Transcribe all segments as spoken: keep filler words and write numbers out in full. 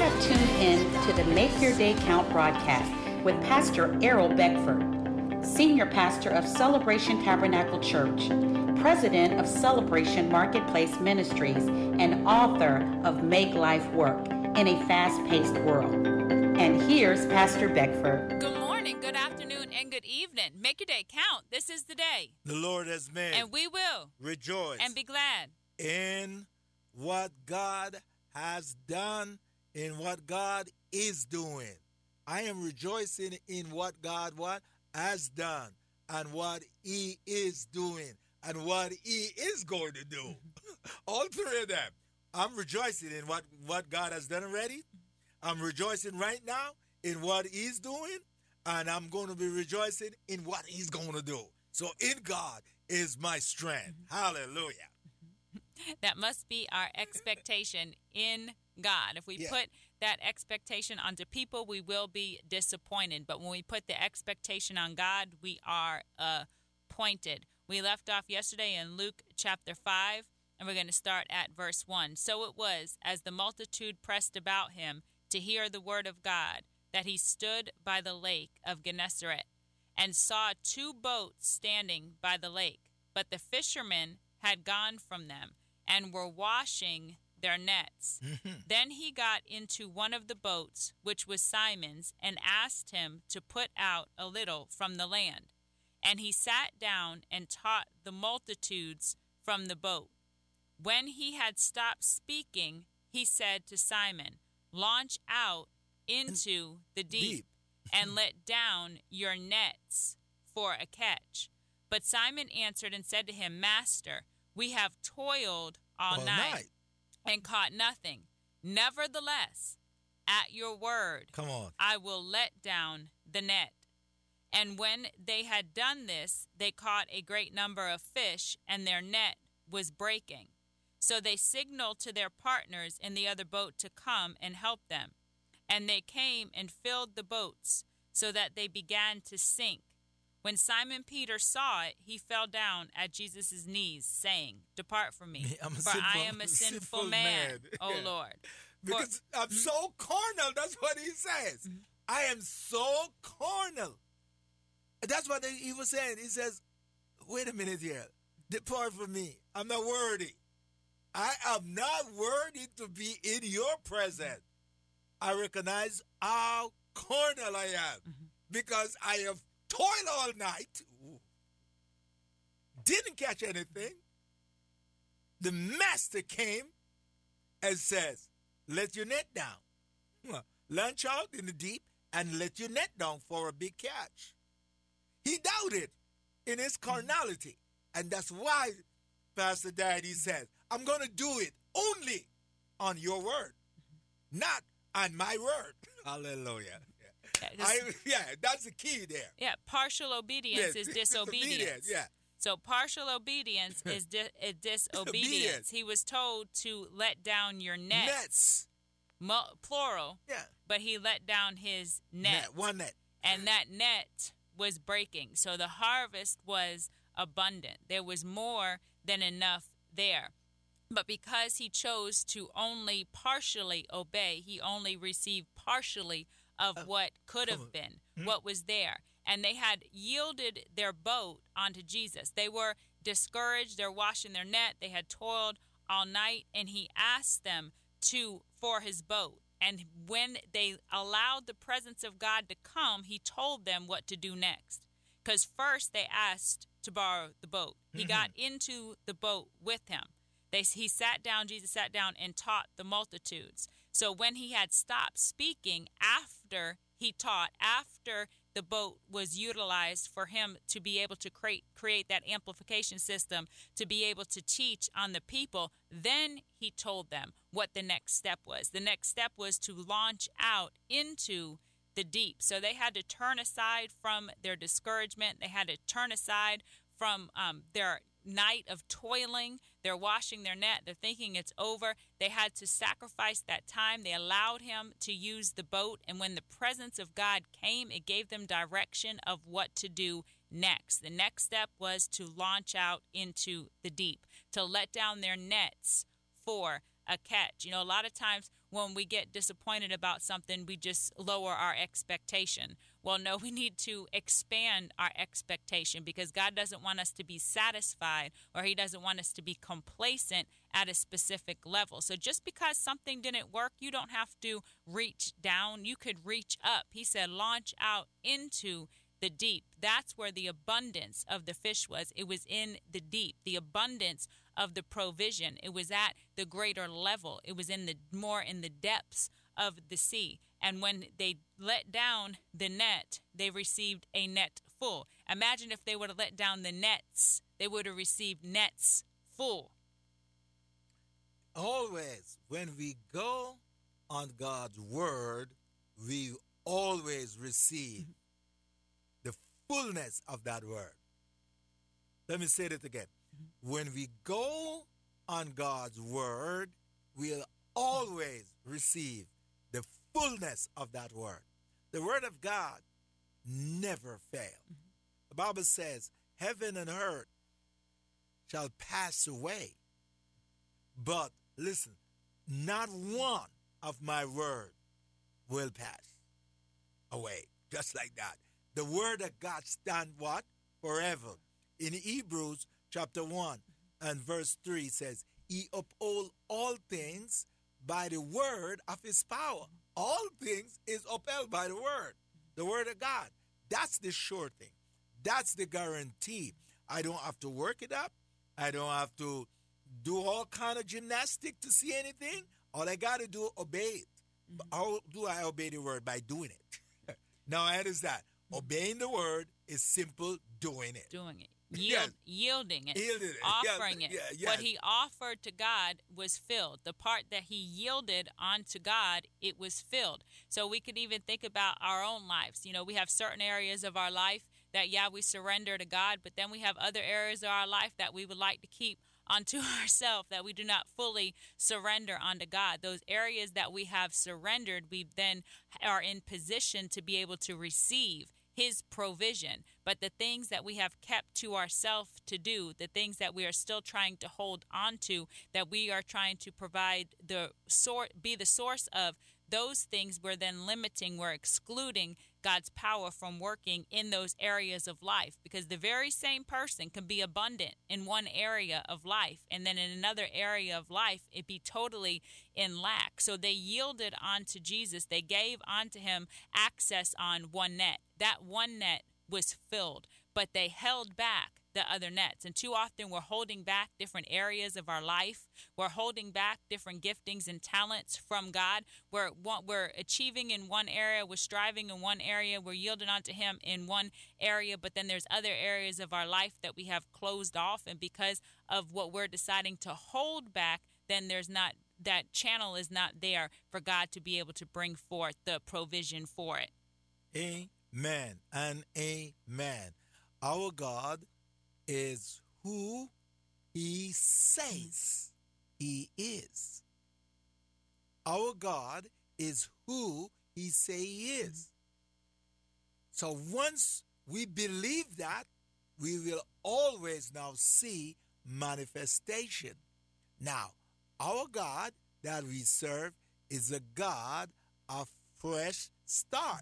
have tuned in to the Make Your Day Count broadcast with Pastor Errol Beckford, Senior Pastor of Celebration Tabernacle Church, President of Celebration Marketplace Ministries, and author of Make Life Work in a Fast-Paced World. And here's Pastor Beckford. Good morning, good afternoon, and good evening. Make your day count. This is the day the Lord has made. And we will rejoice and be glad in what God has done, in what God is doing. I am rejoicing in what God what has done and what he is doing and what he is going to do. All three of them. I'm rejoicing in what, what God has done already. I'm rejoicing right now in what he's doing, and I'm going to be rejoicing in what he's going to do. So in God is my strength. Hallelujah. That must be our expectation in God. If we yeah. put that expectation onto people, we will be disappointed. But when we put the expectation on God, we are appointed. We left off yesterday in Luke chapter five, and we're going to start at verse one. So it was, as the multitude pressed about him to hear the word of God, that he stood by the lake of Gennesaret and saw two boats standing by the lake. But the fishermen had gone from them and were washing their nets. Then he got into one of the boats, which was Simon's, and asked him to put out a little from the land. And he sat down and taught the multitudes from the boat. When he had stopped speaking, he said to Simon, "Launch out into the deep, deep. and let down your nets for a catch." But Simon answered and said to him, "Master, we have toiled all, all night, night and caught nothing. Nevertheless, at your word, Come on. I will let down the net." And when they had done this, they caught a great number of fish, and their net was breaking. So they signaled to their partners in the other boat to come and help them. And they came and filled the boats, so that they began to sink. When Simon Peter saw it, he fell down at Jesus' knees, saying, "Depart from me, I'm a for sinful, I am a sinful, sinful man, man. O yeah. Lord." Because for, I'm so carnal, that's what he says. Mm-hmm. I am so carnal. That's what he was saying. He says, wait a minute here. Depart from me. I'm not worthy. I am not worthy to be in your presence. I recognize how carnal I am mm-hmm. because I have toiled all night, didn't catch anything. The master came and says, "Let your net down. Launch out in the deep and let your net down for a big catch." He doubted in his carnality. And that's why Pastor Daddy says, "I'm going to do it only on your word, not on my word." Hallelujah. Yeah, I, yeah, that's the key there. Yeah, partial obedience yes, is disobedience. Obedience, yeah. So partial obedience is, di- is disobedience. He was told to let down your nets. Nets. Mu- plural. Yeah. But he let down his net. Net, one net. And that net was breaking. So the harvest was abundant. There was more than enough there. But because he chose to only partially obey, he only received partially of uh, what could have been, mm-hmm. what was there. And they had yielded their boat onto Jesus. They were discouraged. They're washing their net. They had toiled all night. And he asked them to for his boat. And when they allowed the presence of God to come, he told them what to do next. Because first they asked to borrow the boat. He mm-hmm. got into the boat with him. They, he sat down, Jesus sat down and taught the multitudes. So when he had stopped speaking, after he taught, after the boat was utilized for him to be able to create, create that amplification system, to be able to teach on the people, then he told them what the next step was. The next step was to launch out into the deep. So they had to turn aside from their discouragement. They had to turn aside from um, their night of toiling. They're washing their net. They're thinking it's over. They had to sacrifice that time. They allowed him to use the boat. And when the presence of God came, it gave them direction of what to do next. The next step was to launch out into the deep, to let down their nets for a catch. You know, a lot of times when we get disappointed about something, we just lower our expectation. Well, no, we need to expand our expectation, because God doesn't want us to be satisfied, or he doesn't want us to be complacent at a specific level. So just because something didn't work, you don't have to reach down. You could reach up. He said, launch out into the deep. That's where the abundance of the fish was. It was in the deep. The abundance of the provision, it was at the greater level. It was in the more in the depths of the sea. And when they let down the net, they received a net full. Imagine if they would have let down the nets, they would have received nets full. Always, when we go on God's word, we always receive mm-hmm. the fullness of that word. Let me say it again. Mm-hmm. When we go on God's word, we'll always receive the fullness of that word. The word of God never fails. Mm-hmm. The Bible says, heaven and earth shall pass away. But listen, not one of my word will pass away. Just like that. The word of God stand what? Forever. In Hebrews chapter one and verse three says, he uphold all things by the word of his power. All things is upheld by the word. The word of God. That's the sure thing. That's the guarantee. I don't have to work it up. I don't have to do all kind of gymnastic to see anything. All I got to do, obey it. Mm-hmm. How do I obey the word? By doing it. Now, how is that? Mm-hmm. Obeying the word is simple doing it. Doing it. Yield, yes. Yielding it. Yielding it. Offering yes. it. Yeah, yes. What he offered to God was filled. The part that he yielded onto God, it was filled. So we could even think about our own lives. You know, we have certain areas of our life that, yeah, we surrender to God, but then we have other areas of our life that we would like to keep unto ourselves, that we do not fully surrender unto God. Those areas that we have surrendered, we then are in position to be able to receive his provision. But the things that we have kept to ourselves to do, the things that we are still trying to hold on to, that we are trying to provide the sort, be the source of, those things we're then limiting, we're excluding God's power from working in those areas of life, because the very same person can be abundant in one area of life, and then in another area of life it be totally in lack. So they yielded unto Jesus. They gave unto him access on one net. That one net was filled, but they held back the other nets. And too often we're holding back different areas of our life. We're holding back different giftings and talents from God. We're, we're achieving in one area. We're striving in one area. We're yielding unto him in one area. But then there's other areas of our life that we have closed off. And because of what we're deciding to hold back, then there's not, that channel is not there for God to be able to bring forth the provision for it. Amen and amen. Our God is who he says he is. Our God is who he say he is. So once we believe that, we will always now see manifestation. Now, our God that we serve is a God of fresh start,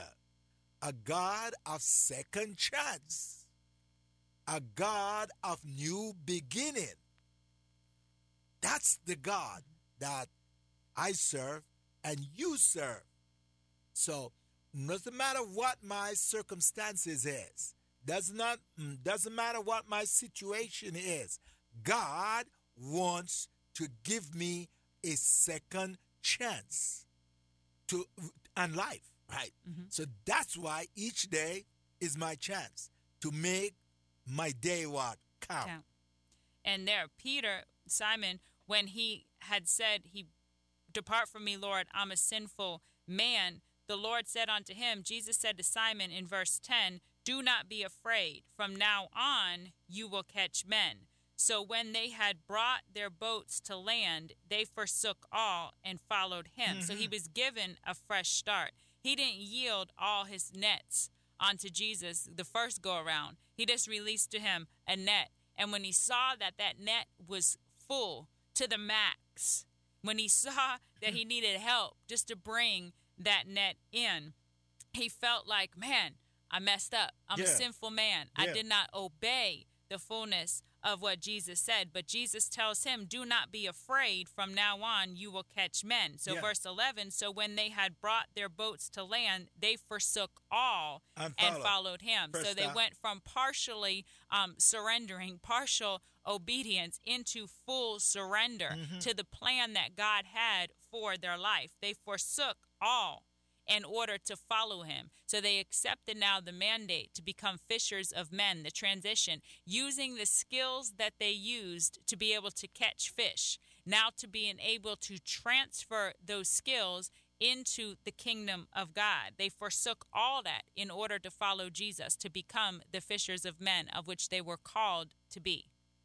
a God of second chance, a God of new beginning. That's the God that I serve and you serve. So doesn't matter what my circumstances is, does not doesn't matter what my situation is, God wants to give me a second chance to and life, right? Mm-hmm. So that's why each day is my chance to make my day what? Count. Count. And there, Peter, Simon, when he had said, he depart from me, Lord, I'm a sinful man. The Lord said unto him, Jesus said to Simon in verse ten, do not be afraid. From now on, you will catch men. So when they had brought their boats to land, they forsook all and followed him. Mm-hmm. So he was given a fresh start. He didn't yield all his nets onto Jesus the first go around. He just released to him a net. And when he saw that that net was full to the max, When he saw that he needed help just to bring that net in, he felt like, man, I messed up. I'm yeah. a sinful man. Yeah. I did not obey the fullness of what Jesus said. But Jesus tells him, do not be afraid. From now on, you will catch men. So yeah. verse eleven, so when they had brought their boats to land, they forsook all and, and follow. followed him. First so they stop. went from partially um, surrendering, partial obedience into full surrender mm-hmm. to the plan that God had for their life. They forsook all in order to follow him. So they accepted now the mandate to become fishers of men, the transition, using the skills that they used to be able to catch fish, now to being able to transfer those skills into the kingdom of God. They forsook all that in order to follow Jesus, to become the fishers of men of which they were called to be.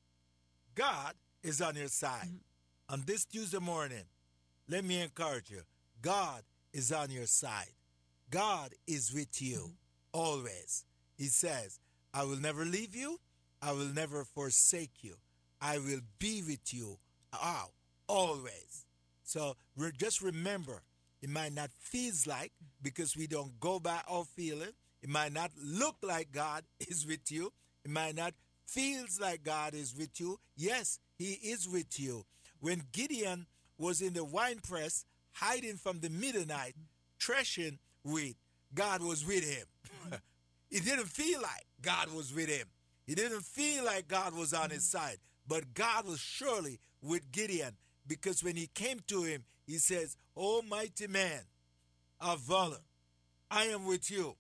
God is on your side. Mm-hmm. On this Tuesday morning, let me encourage you. God is on your side. God is with you mm-hmm. always. He says, I will never leave you. I will never forsake you. I will be with you oh, always. So re- just remember, it might not feel like, because we don't go by our feeling. It might not look like God is with you. It might not feel like God is with you. Yes, he is with you. When Gideon was in the wine press, hiding from the Midianite, threshing wheat, God was with him. It didn't feel like God was with him. It didn't feel like God was on his side. But God was surely with Gideon, because when he came to him, he says, "O mighty man of valor, I am with you.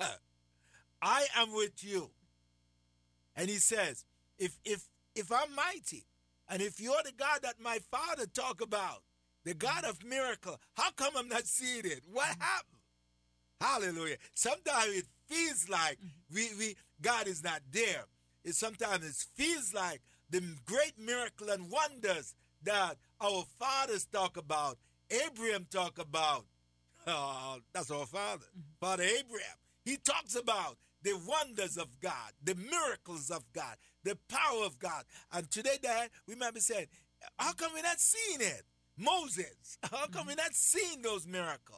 I am with you." And he says, if if if I'm mighty, and if you're the God that my father talked about, the God of miracle, how come I'm not seeing it? What happened? Hallelujah. Sometimes it feels like we, we God is not there. It sometimes it feels like the great miracle and wonders that our fathers talk about, Abraham talk about. Uh, that's our father, mm-hmm. Father Abraham. He talks about the wonders of God, the miracles of God, the power of God. And today, Dad, we might be saying, how come we're not seeing it? Moses, how come we're not seeing those miracles?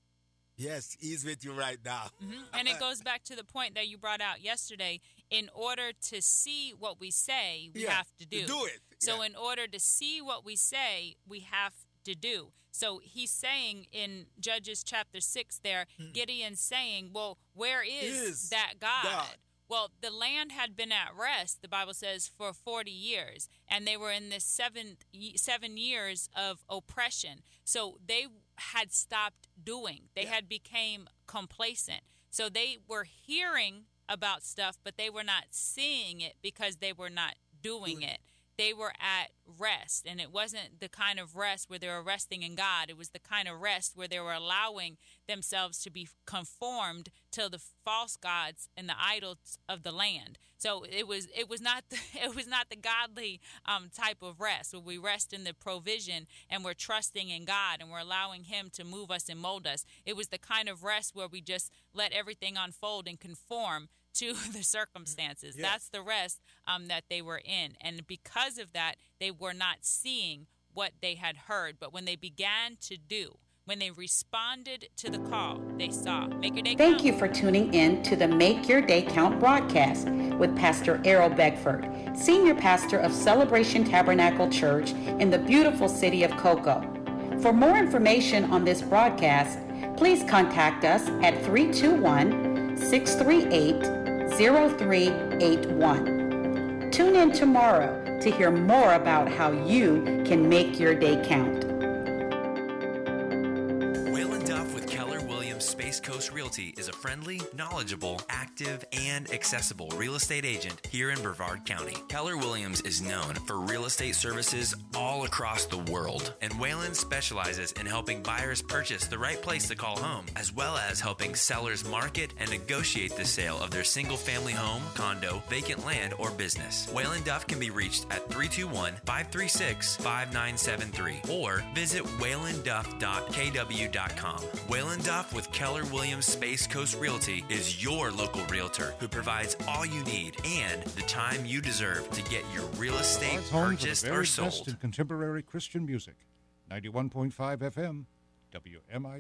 Yes, he's with you right now. Mm-hmm. And it goes back to the point that you brought out yesterday. In order to see what we say, we yeah, have to do. To do it. So yeah. in order to see what we say, we have to do. So he's saying in Judges chapter six there, hmm. Gideon's saying, well, where is, is that God? God? Well, the land had been at rest, the Bible says, for forty years. And they were in this seven, seven years of oppression. So they had stopped doing. They yeah. had became complacent. So they were hearing about stuff, but they were not seeing it because they were not doing Doing. it. They were at rest, and it wasn't the kind of rest where they were resting in God. It was the kind of rest where they were allowing themselves to be conformed to the false gods and the idols of the land. So it was it was not the, it was not the godly um, type of rest where we rest in the provision and we're trusting in God and we're allowing Him to move us and mold us. It was the kind of rest where we just let everything unfold and conform to the circumstances. Yeah. That's the rest um, that they were in. And because of that, they were not seeing what they had heard. But when they began to do, when they responded to the call, they saw. Make your day Thank count. you for tuning in to the Make Your Day Count broadcast with Pastor Errol Beckford, Senior Pastor of Celebration Tabernacle Church in the beautiful city of Cocoa. For more information on this broadcast, please contact us at three two one, six three eight, zero three eight one. Tune in tomorrow to hear more about how you can make your day count. Waylon Duff with Keller Williams Space Coast Realty is a friendly, knowledgeable, active, and accessible real estate agent here in Brevard County. Keller Williams is known for real estate services all across the world, and Waylon specializes in helping buyers purchase the right place to call home, as well as helping sellers market and negotiate the sale of their single-family home, condo, vacant land, or business. Waylon Duff can be reached at three two one, five three six, five nine seven three or visit waylon duff dot k w dot com. Waylon Duff with Keller Williams Space Coast Realty is your local realtor who provides all you need and the time you deserve to get your real estate purchased or sold. Best in contemporary Christian music. ninety-one point five F M, W M I